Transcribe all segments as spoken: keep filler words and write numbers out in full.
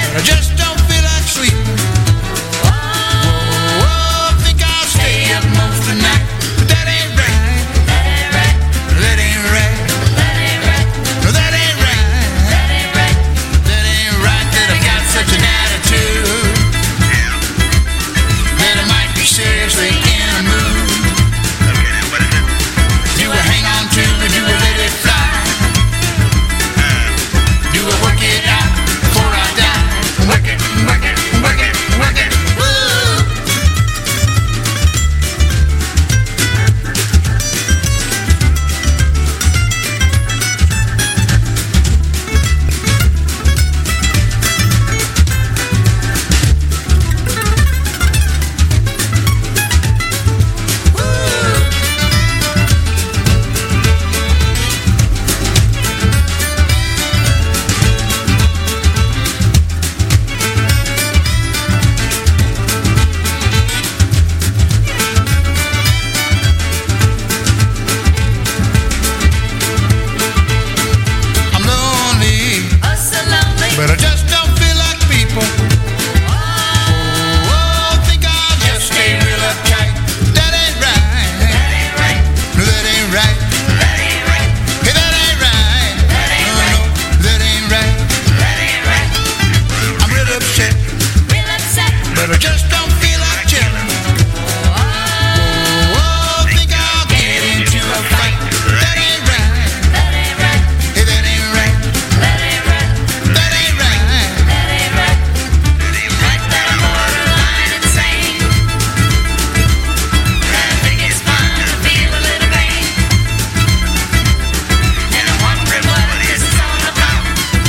I just don't feel like sleeping. Whoa, whoa, think I'll stay up most of the night. But that ain't right. That ain't right. That ain't right. That ain't right. No, that ain't right. That ain't right. That ain't right that I got such an attitude that I might be seriously in a mood. Do I hang on to or do I let it fly? Do I work it out before I die? Work it, work it, work it, work it. Woo! I'm lonely, but I just don't feel like people. Oh, think I'll just stay real uptight. That ain't right. That ain't right. No, that ain't right. That ain't right. Hey, that ain't right. That ain't right. No, no, that ain't right. That ain't right. I'm real upset, real upset, but I just don't feel like chilling. Oh, think I'll get into a fight. That ain't right. That ain't right. Hey, that ain't right. That ain't right. That ain't right. That ain't right. That ain't right. That I'm borderline insane. I think it's fun to feel a little pain. And I'm wondering what this is all about.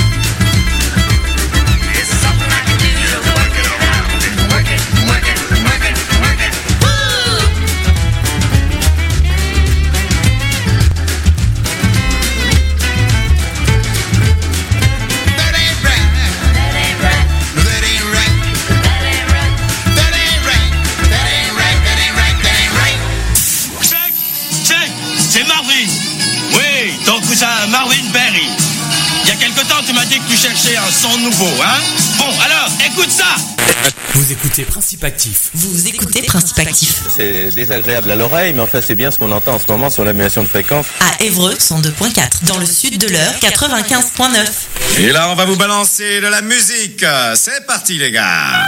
Is it something I can do to work it out? Work it, work it, work it, work it. Woo! That ain't right. That ain't right. No, that ain't right. That ain't right. That ain't right. That ain't right. That ain't right. That ain't right. Check, check, c'est Marvin. Oui, ton cousin Marvin Berry. Il y a quelque temps, tu m'as dit que tu cherchais un son nouveau, hein? Bon, alors, écoute ça. Vous écoutez Principe Actif. Vous écoutez Principe Actif. C'est désagréable à l'oreille, mais enfin c'est bien ce qu'on entend en ce moment sur l'annulation de fréquence. À Évreux, cent deux virgule quatre. Dans le sud de l'Eure, quatre-vingt-quinze virgule neuf. Et là, on va vous balancer de la musique. C'est parti, les gars.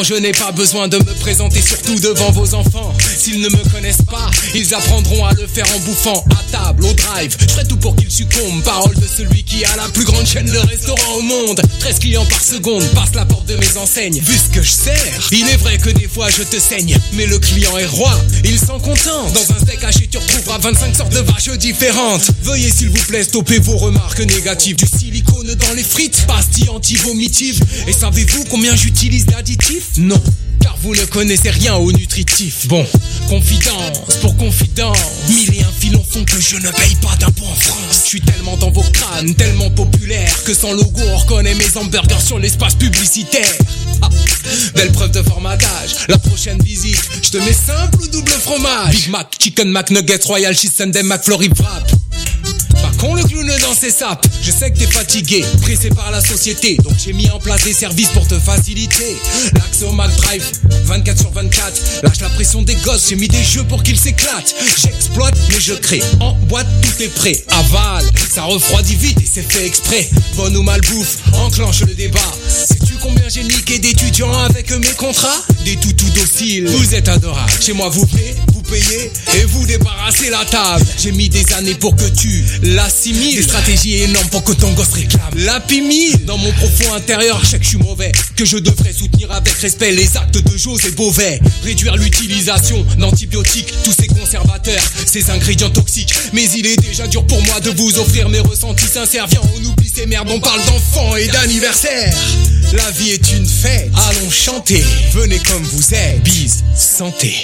je n'ai pas besoin de me présenter, surtout devant vos enfants. S'ils ne me connaissent pas, ils apprendront à le faire en bouffant à table, au drive. Je ferai tout pour qu'ils succombent. Parole de celui qui a la plus grande chaîne de restaurants au monde. treize clients par seconde, passe la porte de mes enseignes. Vu ce que je sers, il est vrai que des fois je te saigne, mais le client est roi, il s'en contente. Dans un steak haché tu retrouveras vingt-cinq sortes de vaches différentes. Veuillez s'il vous plaît stopper vos remarques négatives. Du silicone dans les frites, pastilles anti-vomitives. Et savez-vous combien j'utilise d'additifs? Non, car vous ne connaissez rien au nutritif. Bon, confidence pour confidence, mille et un filons font que je ne paye pas d'impôts en France. Je suis tellement dans vos crânes, tellement populaire, que sans logo on reconnaît mes hamburgers sur l'espace publicitaire. Ah, belle preuve de formatage. La prochaine visite, je te mets simple ou double fromage. Big Mac, Chicken Mac, Nuggets, Royal Cheese Sunday, McFlurry Wrap. Pas con le clown dans ses sapes. Je sais que t'es fatigué, pressé par la société, donc j'ai mis en place des services pour te faciliter. L'accès au McDrive, vingt-quatre sur vingt-quatre. Lâche la pression des gosses, j'ai mis des jeux pour qu'ils s'éclatent. J'exploite mais je crée, en boîte tout est prêt. Avale, ça refroidit vite et c'est fait exprès. Bonne ou mal bouffe, enclenche le débat. Sais-tu combien j'ai niqué d'étudiants avec mes contrats? Des toutous dociles, vous êtes adorables. Chez moi vous payez, vous payez et vous débarrassez la table. J'ai mis des années pour que tu l'assimiles. Des stratégies énormes pour que ton gosse réclame la pimille. Dans mon profond intérieur, je sais que je suis mauvais, que je devrais soutenir avec respect les actes de José Bové. Réduire l'utilisation d'antibiotiques, tous ces conservateurs, ces ingrédients toxiques. Mais il est déjà dur pour moi de vous offrir mes ressentis sincères. Viens, on oublie ces merdes, on parle d'enfants et d'anniversaire. La vie est une fête, allons chanter. Venez comme vous êtes, bise, santé.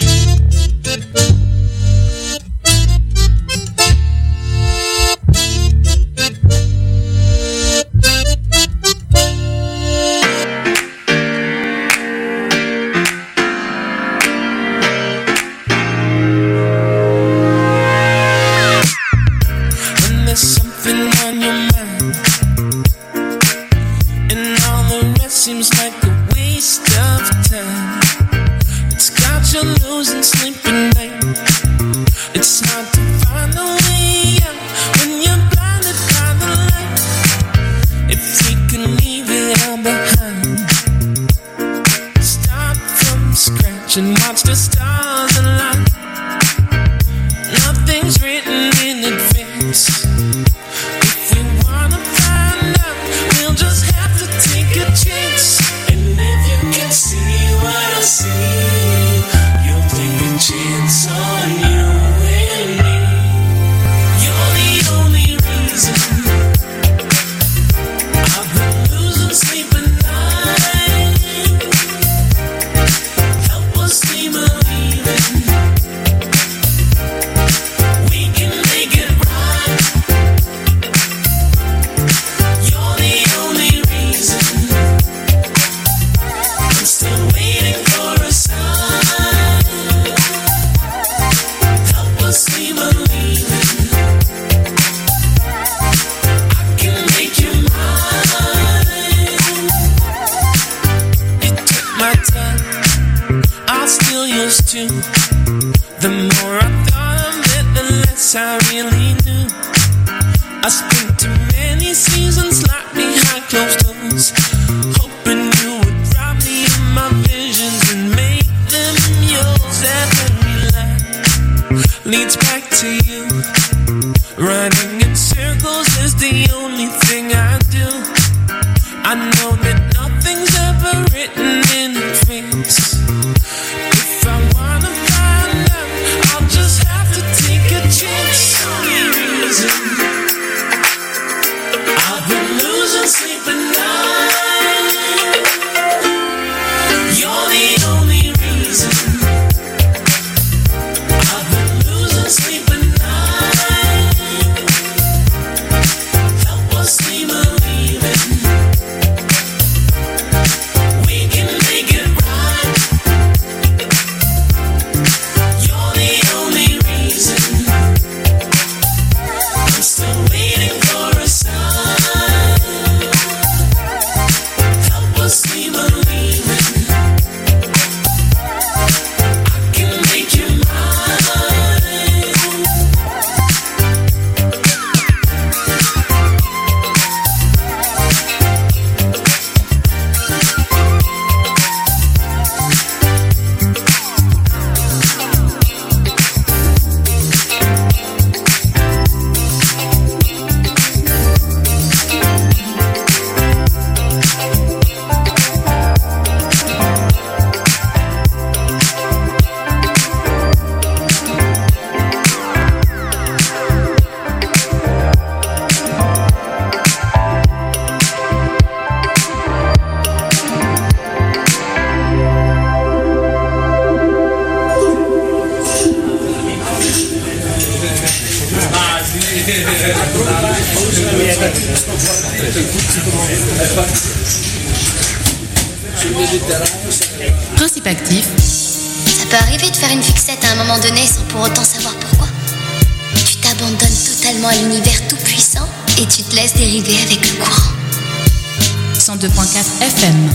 Principe actif. Ça peut arriver de faire une fixette à un moment donné sans pour autant savoir pourquoi. Tu t'abandonnes totalement à l'univers tout puissant et tu te laisses dériver avec le courant. cent deux virgule quatre F M.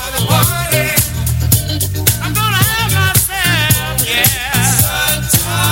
I'm gonna have myself, yeah.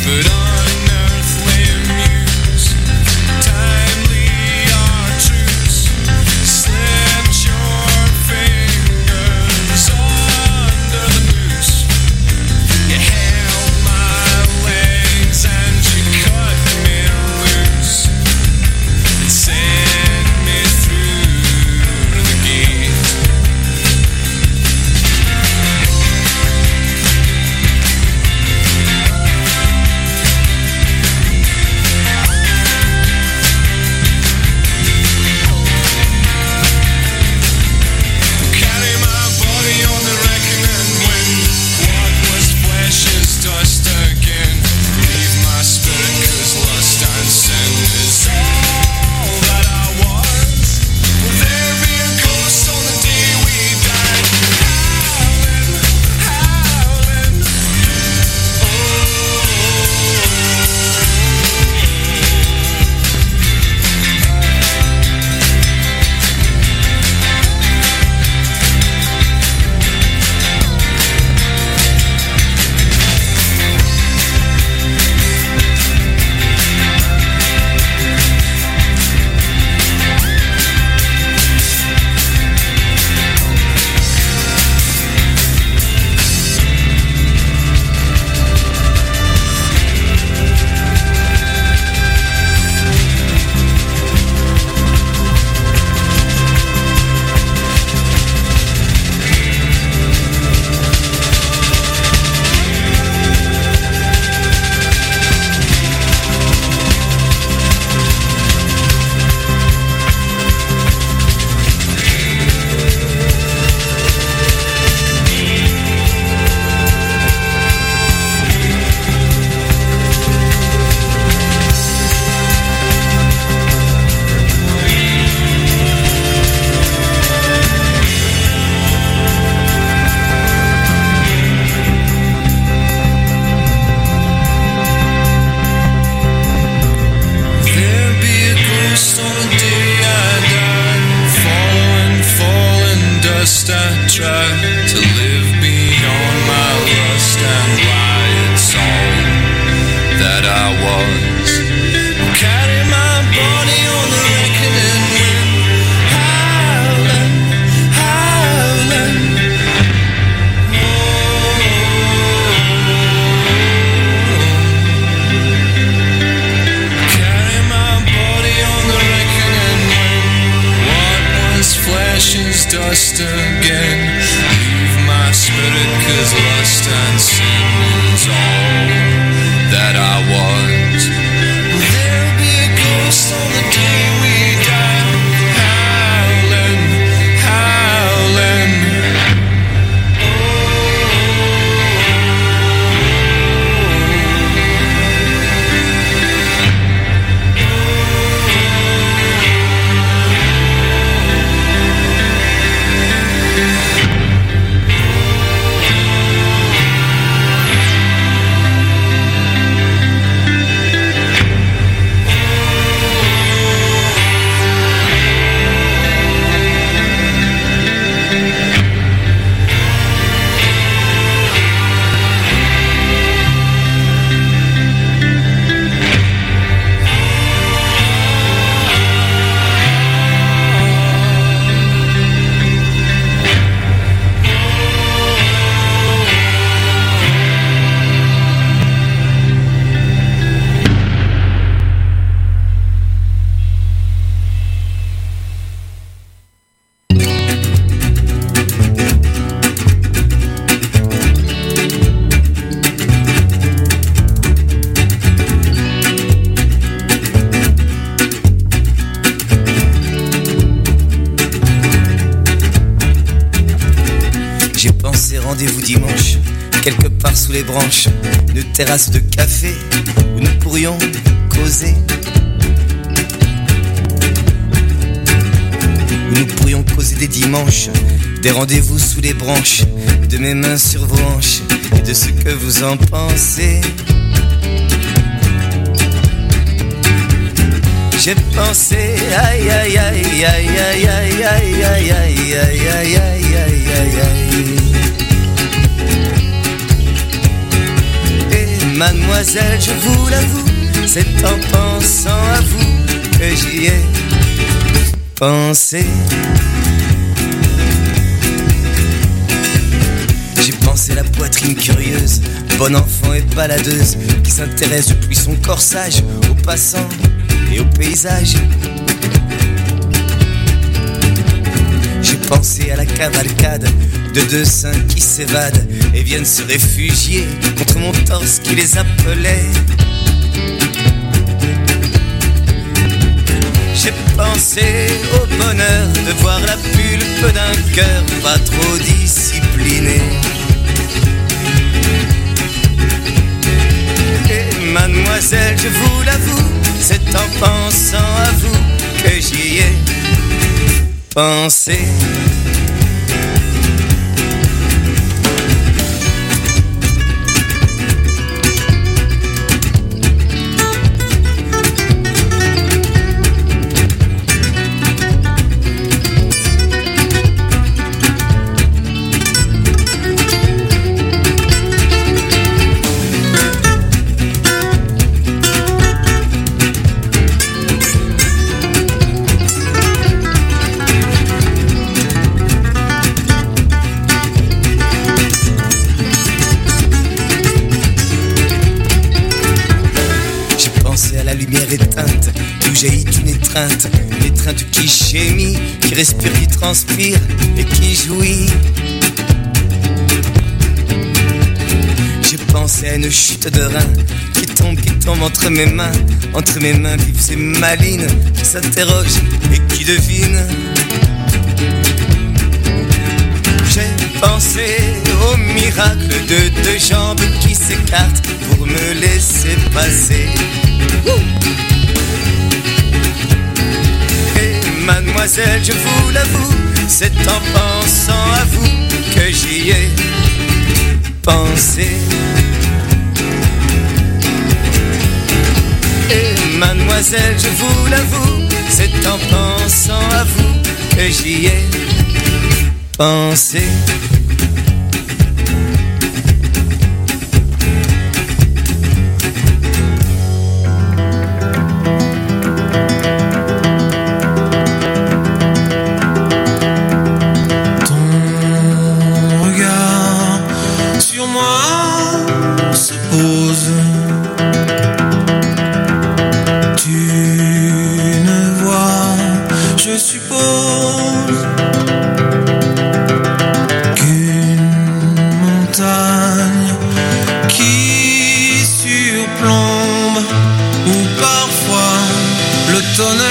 but unearthly muse, timely our truce, slipped your fingers under the noose. You held my legs and you cut me loose and sent me through the gate. Carry my body on the reckoning when what was flesh is dust again. Leave my spirit 'cause lust and sin is all that I was. Will there be a ghost on the day we died? Howling, howling, there be a ghost on the day I died. Falling, falling dust, I tried to live beyond my lust and why it's all that I was. Carry my body on the reckoning when howling, howling. Carry my body on the reckoning when what was flesh is dust again. Leave my spirit 'cause lust and sin is all that I was. Will there be a ghost on the day we die? Howling, howling. J'ai pensé rendez-vous dimanche, quelque part sous les branches, une terrasse de café où nous pourrions causer. Où nous pourrions causer des dimanches, des rendez-vous sous les branches, de mes mains sur vos hanches et de ce que vous en pensez. J'ai pensé, aïe aïe aïe aïe aïe aïe aïe aïe aïe aïe aïe aïe aïe aïe. Et mademoiselle, je vous l'avoue, c'est en pensant à vous que j'y ai pensé. J'ai pensé la poitrine curieuse, bon enfant et baladeuse, qui s'intéresse depuis son corsage aux passants et aux paysages. J'ai pensé à la cavalcade de deux seins qui s'évadent et viennent se réfugier contre mon torse qui les appelait. J'ai pensé au bonheur de voir la pulpe d'un cœur pas trop discipliné. Et mademoiselle, je vous l'avoue, c'est en pensant à vous que j'y ai pensé. Éteinte, d'où jaillit une étreinte, une étreinte qui gémit, qui respire, qui transpire et qui jouit. J'ai pensé à une chute de rein qui tombe, qui tombe entre mes mains, entre mes mains vives et malines, qui s'interroge et qui devine. J'ai pensé au miracle de deux jambes qui s'écartent pour me laisser passer. Et mademoiselle, je vous l'avoue, c'est en pensant à vous que j'y ai pensé. Et mademoiselle, je vous l'avoue, c'est en pensant à vous que j'y ai pensé. Tonnerre